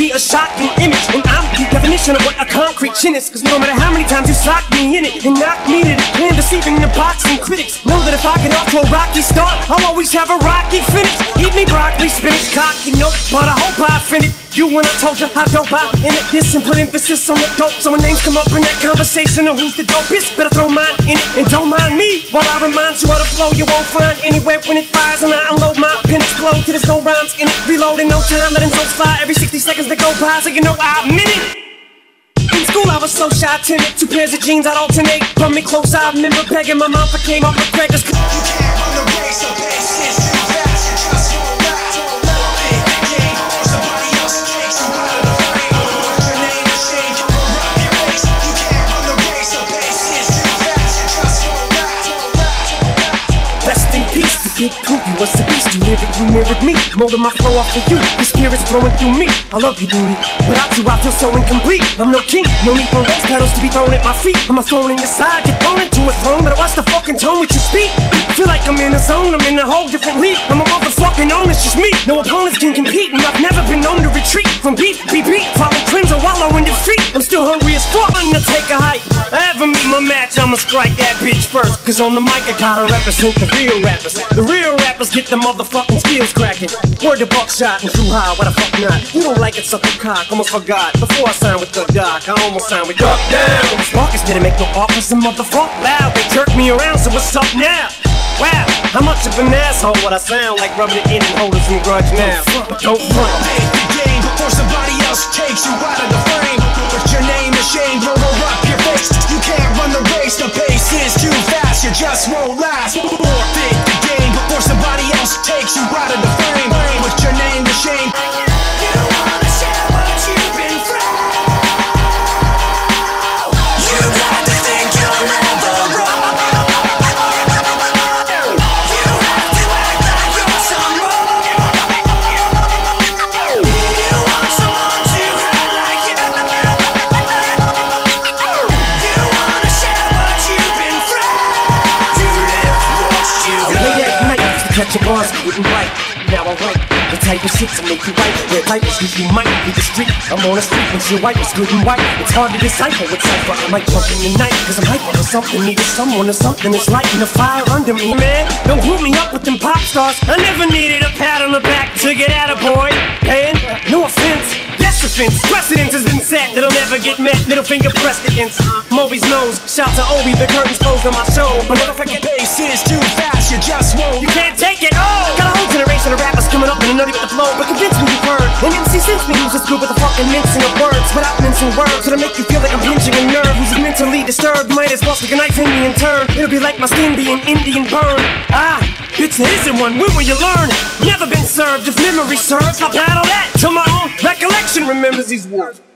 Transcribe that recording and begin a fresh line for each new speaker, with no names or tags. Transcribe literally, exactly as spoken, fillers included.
be a shocking image. And I'm the definition of what a concrete chin is. Cause no matter how many times you sock me in it and knock me to the plan, deceiving the boxing critics, know that if I get off to a rocky start, I'll always have a rocky finish. Eat me broccoli, spinach, cocky, nope, but I hope I finish you when I told you how dope I in it. This and put emphasis on the dope. So when names come up in that conversation of who's the dopest, better throw mine in it and don't mind me while I remind you of the flow you won't find anywhere when it fires. And I unload my pen, explode till there's no rhymes in it. Reload in no time, letting so fly every sixty seconds that go by, so you know I meant it. In school I was so shy, timid. Two pairs of jeans I'd alternate. From me close, I remember begging my mom for came up with crackers. You can't run the race, so pace is too fast. You just won't last. Pick the game, or somebody else takes you out of the frame. What's your name is shame, you will run your race. You can't run the race, so pace is too fast. You just won't last. Rest in peace, the big poop, you was the beast. You lived, you mirrored me, molding my flow off of you. Your spirit's flowing through me. I love you, duty. Without you, I feel so incomplete. I'm no king, no need for rose petals to be thrown at my feet. I'm a thrown in your side, get thrown into a throne. Better watch the fucking tone with your speak. Feel like I'm in a zone, I'm in a whole different league. I'm a motherfucking own, it's just me. No opponents can compete, and I've never been known to retreat from beat, beat, beat. Follow trends or wallow in defeat. I'm still hungry as fuck, I'm gonna take a hike. I ever meet my match, I'ma strike that bitch first. Cause on the mic I gotta represent the real rappers. The real rappers get the motherfucking skills cracking. Word to Buckshot and True High, why the fuck not? You don't like it, suck a cock, almost forgot. Before I signed with the doc, I almost signed with Duck Down. Marcus didn't make no offers, some motherfuck loud. They jerked me around, so what's up now? Wow, how much of an asshole would I sound like rubbing it in and holding some grudge now? But don't front. Pick the game before somebody else takes you out of the frame. But your name is shame, roll up your face. You can't run the race, the pace is too fast. You just won't last. Or pick the game before somebody else takes you out of the frame. But your name is shame. You don't wanna share what you've been through. You got to think you're never wrong. You have to act like you're someone. You want someone to hurt like you. You wanna share what you've been through. You live what you love. Late at night, used to catch your bars, wouldn't write. Now I write the type of shit to make you right. Where type is you might be the street. I'm on the street when your white is good and white. It's hard to decipher what cipher. I might jump in the night cause I'm hyper or something. Needed someone or something that's lighting a fire under me. Man, don't hook me up with them pop stars. I never needed a pat on the back to get at a boy. And no offense, yes offense. Precedence has been set that'll never get met. Little finger pressed against Moby's nose. Shout to Obi, the curtains closed on my show. But never forget pace is too fast. You just won't. You can't take it. Oh, got a whole generation of rappers coming up and nutty with the flow, but convince me you've heard. And M C since me uses good with the fucking mincing of words without mincing words. So to make you feel like I'm pinching a nerve who's mentally disturbed, might as well stick a knife in me and turn. It'll be like my skin being Indian burned. Ah, bitch, there isn't one. When will you learn? Never been served. If memory serves, I'll battle that till my own recollection remembers these words.